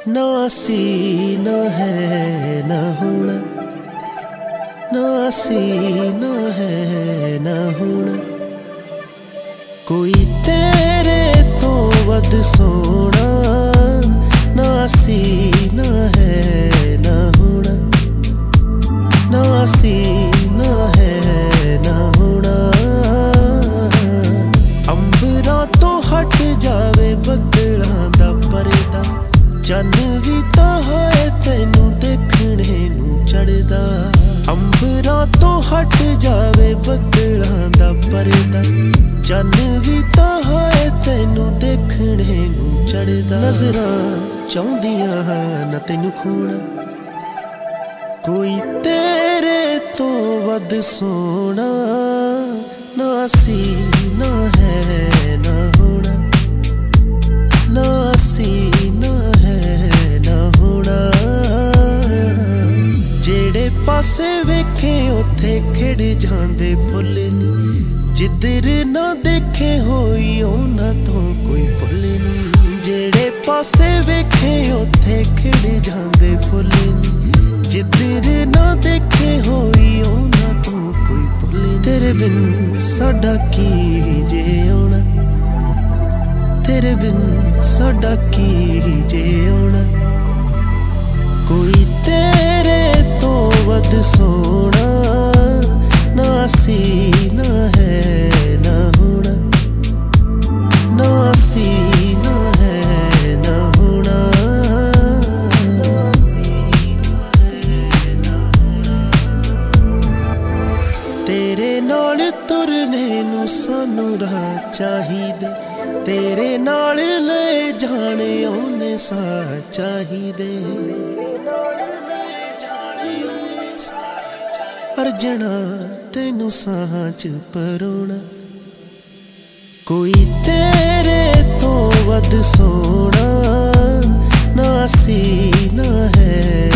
ना सी ना है ना होना, ना सी ना है ना होना। कोई तेरे तो वध सोना, ना सी ना है ना होना, ना सी ना है ना होना। अंबरां तो हट जावे बदलां दा परदा, चन भी तो होए तैनू देखने नू चढ़दा। अंबरां तो हट जावे बदलां दा परदा, चन भी तो होए तैनू देखने नू चढ़दा। नजरां चाहुंदियां ना तैनू खोना, कोई तेरे तो वध सोना, ना सी ना है ना होना, ना सी ना है ना होना। जेड़े पासे वेखे उथे खिड़ जांदे फुल नी, जिधर ना देखे होई उन्हां तो कोई भुल नी। जेड़े पासे वेखे उथे खिड़ जांदे फुल नी, जिधर ना देखे होई उन्हां तो कोई भुल नी। तेरे बिन साडा की जे आउणा, तेरे बिन साडा की जे आउणा। कोई तेरे तो वध सोना, ना सी ना है ना होना, ना सी ना है ना होना। तेरे नाल तुरने नू सानू राह चाहीदे, तेरे नाल ले जाने ओने सा चाहीदे। अर्जना तेनू साह च परोना, कोई तेरे तो वध सोना, ना सी ना है